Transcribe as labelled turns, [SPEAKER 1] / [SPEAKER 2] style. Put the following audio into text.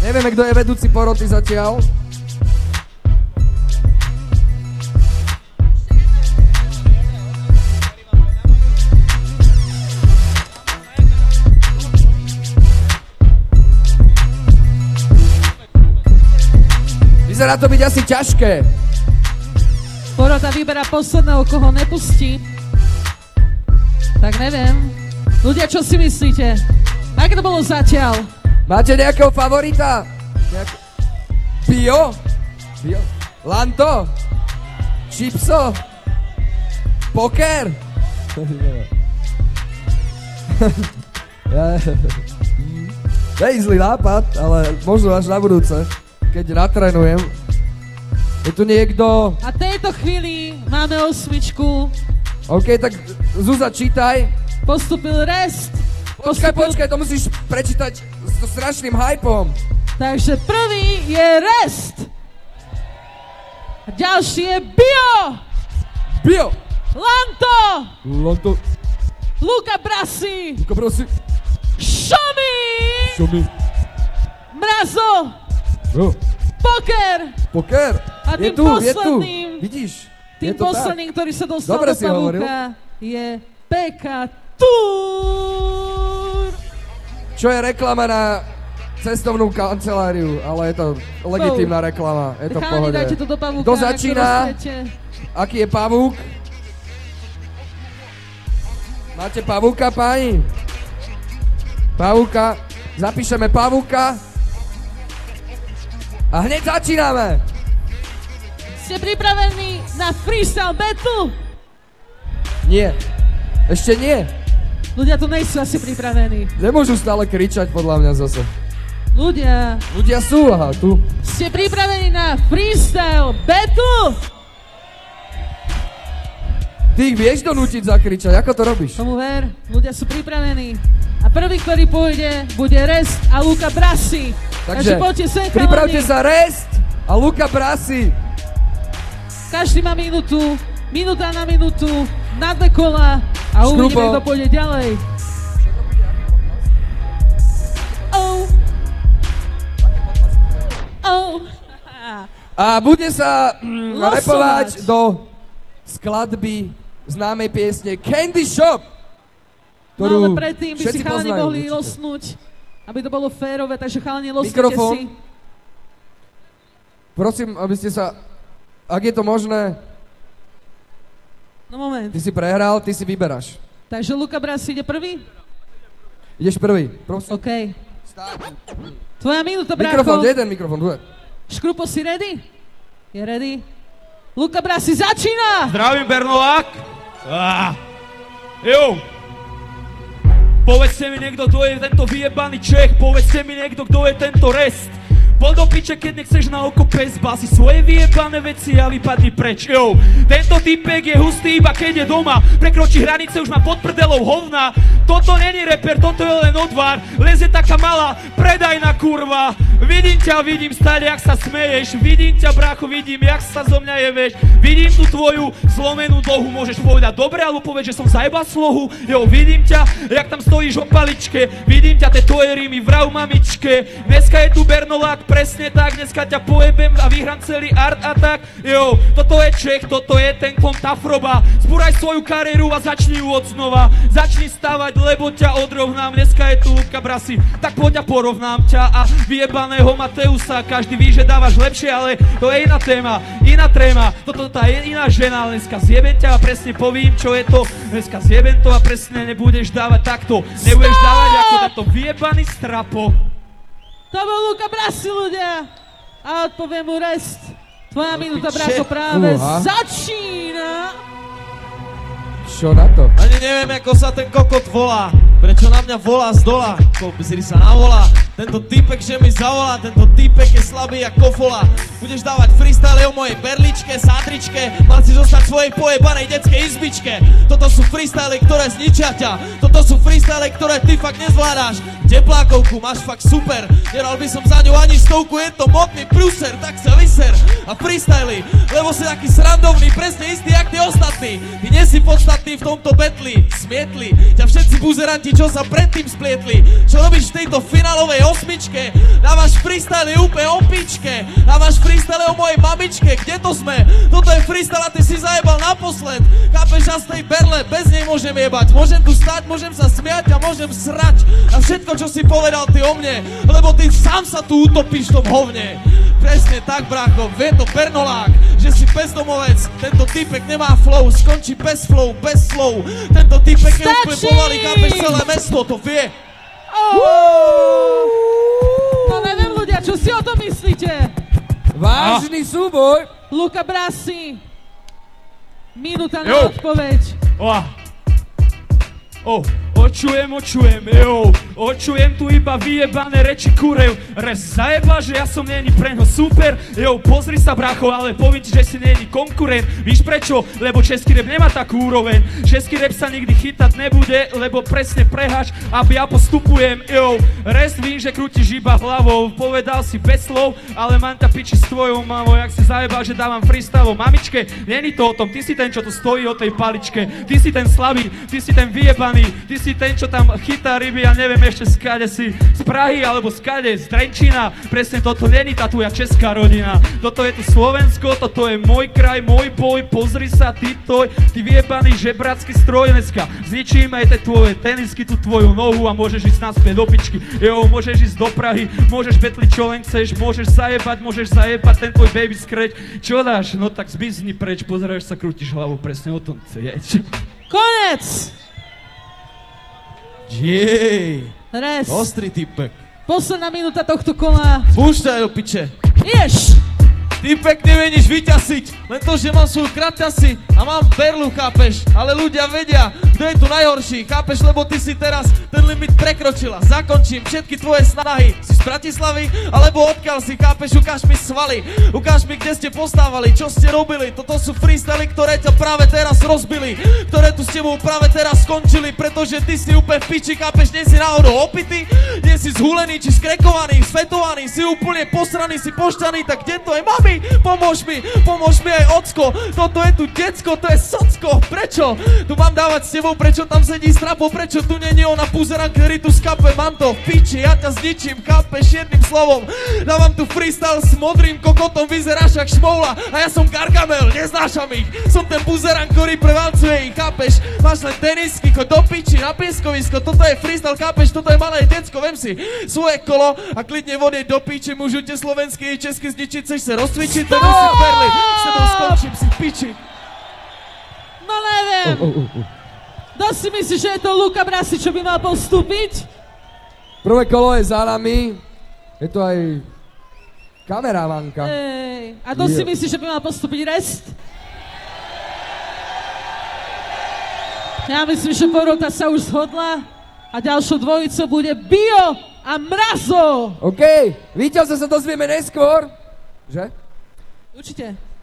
[SPEAKER 1] Nevieme, kto je vedúci poroty zatiaľ. Vyzerá to byť asi ťažké.
[SPEAKER 2] Porota vyberá posledného, koho nepustí. Tak neviem. Ľudia, čo si myslíte? Ako to bolo zatiaľ?
[SPEAKER 1] Máte nejakého favorita? Bio? Lanto? Chipso? Poker? To je zlý nápad, ale možno až na budúce, keď natrénujem. Je tu niekto?
[SPEAKER 2] A v tejto chvíli máme 8.
[SPEAKER 1] OK, tak Zuzá, čítaj.
[SPEAKER 2] Postupil Rest.
[SPEAKER 1] Počkaj, to musíš prečítať so strašným hypom.
[SPEAKER 2] Takže prvý je Rest. A ďalší je Bio. Lanto. Luca Brasi. Šomi. Mrazo. Poker. A tým posledným,
[SPEAKER 1] vidíš?
[SPEAKER 2] Tým posledným, ktorý sa dostal
[SPEAKER 1] dobre
[SPEAKER 2] do pavúka, je PK Tour.
[SPEAKER 1] Čo je reklama na cestovnú kanceláriu, ale je to legitímna reklama, je to v pohode.
[SPEAKER 2] Dajte to do pavúka.
[SPEAKER 1] Kto začína? Aký je pavúk? Máte pavúka, páni? Pavúka. Zapíšeme pavúka. A hneď začíname.
[SPEAKER 2] Ste pripravení na freestyle battle?
[SPEAKER 1] Nie. Ešte nie.
[SPEAKER 2] Ľudia tu nejsú asi pripravení.
[SPEAKER 1] Nemôžu stále kričať podľa mňa zase.
[SPEAKER 2] Ľudia
[SPEAKER 1] sú, aha, tu.
[SPEAKER 2] Ste pripravení na freestyle battle?
[SPEAKER 1] Ty ich vieš donútiť zakričať, ako to robíš?
[SPEAKER 2] Tomu ver, ľudia sú pripravení. A prvý, ktorý pôjde, bude Rest a Luca Brasi. Takže poďte sem, chalani.
[SPEAKER 1] Pripravte sa, Rest a Luca Brasi.
[SPEAKER 2] Každý má minúta na minútu, na 2 kola a uvidíme, kto pôjde ďalej.
[SPEAKER 1] A bude sa rapovať do skladby známej piesne Candy Shop, ktorú
[SPEAKER 2] ale predtým by si chalani mohli losnúť, aby to bolo férové, takže chalani losnite si.
[SPEAKER 1] Prosím, aby ste sa, ak je to možné,
[SPEAKER 2] no moment.
[SPEAKER 1] Ty si prehral, ty si vyberáš.
[SPEAKER 2] Takže Luca Brasi ide prvý?
[SPEAKER 1] Ideš prvý, prosím.
[SPEAKER 2] OK. Tvoja minúta, brácho.
[SPEAKER 1] Mikrofón, jeden mikrofón, dve.
[SPEAKER 2] Škrupo, si ready? Je ready? Luca Brasi začína!
[SPEAKER 3] Zdravím, Bernolák. Jo. Povedzte mi niekto, kto je tento vyjebaný Čech. Povedzte mi niekto, kto je tento Rest. Poď do piče, keď nechceš na oko pes, bási svoje vyjebané veci a vypadni preč. Jo, tento typek je hustý iba keď je doma. Prekročí hranice, už má pod prdelou hovna. Toto není reper, toto je len odvar. Leze taká malá, predajná kurva. Vidím ťa, vidím stále, jak sa smeješ. Vidím ťa, brácho, vidím, jak sa zo mňa jebeš. Vidím tú tvoju zlomenú dlhu. Môžeš povedať dobre, alebo povedať, že som zajebal slohu. Jo, vidím ťa, jak tam stojíš o paličke. Vidím ťa, tie tvoje rímy, vrav mamičke. Dneska je tu Bernolák, presne tak, dneska ťa pojebem a vyhrám celý art attack. Jo, toto je Čech, toto je ten klon Tafroba. Zbúraj svoju kariéru a začni ju od znova. Začni stavať, lebo ťa odrovnám. Dneska je tu Luca Brasi, tak poď a porovnám ťa a vyjebaného Mateusa. Každý ví, že dávaš lepšie, ale to je iná téma, iná tréma. Toto je iná žena, dneska zjebem ťa a presne povím, čo je to. Dneska zjebem to a presne nebudeš dávať takto. Nebudeš dávať ako tento vyjebaný strapo.
[SPEAKER 2] To bol Luca Brasi, ľudia. A odpoviem mu Rest. Tvoja minúta, brácho, práve začína.
[SPEAKER 1] Čo na to?
[SPEAKER 4] Ani neviem, ako sa ten kokot volá. Prečo na mňa volá z dola? Pozri sa navolá. Tento týpek, že mi zavolá. Tento týpek je slabý ako fola. Budeš dávať freestyle o mojej berličke, sádričke. Mal si zostať v svojej pojebanej detskej izbičke. Toto sú freestyle, ktoré zničia ťa. Toto sú freestyle, ktoré ty fakt nezvládáš. Teplákovku máš fakt super. Nedal by som za ňu ani 100, je to modný pruser. Tak sa vyser a freestyle, lebo si taký srandovný, presne istý jak tí ostatní. Ty nie si podstatný v tomto betli. Smietli ťa všetci buzeranti, čo sa predtým splietli. Čo robíš v tejto finálovej osmičke. Návaš freestyle je úplne o pičke. Návaš freestyle je o mojej mamičke. Kde to sme? Toto je freestyle a ty si zajebal naposled. Chápeš, ja z tej berle bez nej môžem jebať. Môžem tu stať, môžem sa smiať a môžem srať. A všetko, čo si povedal ty o mne, lebo ty sám sa tu utopíš v tom hovne. Presne tak, brácho, vie to Bernolák, že si bezdomovec. Tento typek nemá flow, skončí bez flow, bez slov. Tento typek je úplne pomalý, chápeš, celé mesto to vie.
[SPEAKER 2] No neviem, ľudia, čo si o tom myslíte?
[SPEAKER 1] Vážny súboj.
[SPEAKER 2] Luca Brasi. Minúta na odpoveď.
[SPEAKER 3] Očujem tu iba vyjebané reči kurev. Res zajeba, že ja som není preňho super. Pozri sa, bracho, ale poviem ti, že si není konkurent. Víš prečo? Lebo český rap nemá takú úroveň. Český rap sa nikdy chytať nebude, lebo presne preháš, aby ja postupujem. Res vím, že krútiš iba hlavou. Povedal si bez slov, ale mám ta piči s tvojou mamou. Jak si zajebal, že dávam freestyle o mamičke. Není to o tom, ty si ten, čo tu stojí o tej paličke. Ty si ten slabý, ty si ten vyjebaný. Ty si ten, čo tam chytá ryby a neviem ešte skade si. Z Prahy alebo skade, z Trenčína. Presne toto není tá tvoja česká rodina. Toto je tu Slovensko, toto je môj kraj, môj boj. Pozri sa, ty vyjebaný žebracký stroj dneska. Zničím aj tie tvoje tenisky, tú tvoju nohu a môžeš ísť naspäť do pičky. Môžeš ísť do Prahy, môžeš betliť čo len chceš, môžeš zajebať ten tvoj baby skreť. Čo dáš? No tak zbizni preč, pozeráš sa, krútiš hlavu, presne o tom chceš.
[SPEAKER 2] Konec!
[SPEAKER 4] Jej,
[SPEAKER 2] Res.
[SPEAKER 4] ostrý typek.
[SPEAKER 2] Posledná minúta tohto kola.
[SPEAKER 4] Púšťaj do piče.
[SPEAKER 2] Ješ!
[SPEAKER 4] Ty pekne veníš vyťasiť, len to, že mám svoju kraťasi a mám berlu, chápeš? Ale ľudia vedia, kto je tu najhorší, chápeš? Lebo ty si teraz ten limit prekročila. Zakončím všetky tvoje snahy. Si z Bratislavy, alebo odkiaľ si, chápeš? Ukáž mi svaly, ukáž mi, kde ste postávali, čo ste robili. Toto sú freestyly, ktoré ťa práve teraz rozbili, ktoré tu s tebou práve teraz skončili, pretože ty si úplne v piči, chápeš? Nie si náhodou opitý, nie si zhulený, či skrekovaný, svetovaný, si úplne posraný, si pošťaný, tak kde to je, mami? Pomôž mi aj ocko, toto je tu decko, to je socko, prečo? Tu mám dávať s tebou, prečo tam sedí strapo, prečo tu není ona púzeran, ktorý tu skape, mám to v piči, ja ťa zničím, chápeš, jedným slovom, dávam tu freestyle s modrým kokotom, vyzeráš jak šmoula a ja som Gargamel, neznášam ich, som ten púzeran, ktorý prevalcuje ich, chápeš, máš len tenisky, choď do piči, na pieskovisko, toto je freestyle, chápeš, toto je malé decko, vem si svoje kolo a klidne vody do piči, môžu te slovenský i česky zničiť, chceš sa rozcvičiť, to si perli, s tebou skončím, si v piči.
[SPEAKER 2] No neviem. Kto si myslíš, že je to Luca Brasi, čo by mal postúpiť?
[SPEAKER 1] Prvé kolo je za nami. Je to aj kameramanka.
[SPEAKER 2] A kto si myslíš, že by mal postúpiť Rest? Ja myslím, že porota sa už zhodla a ďalšou dvojicou bude Bio a Mrazo.
[SPEAKER 1] OK, víťazov sa dozvieme neskôr. Že?
[SPEAKER 2] Určite.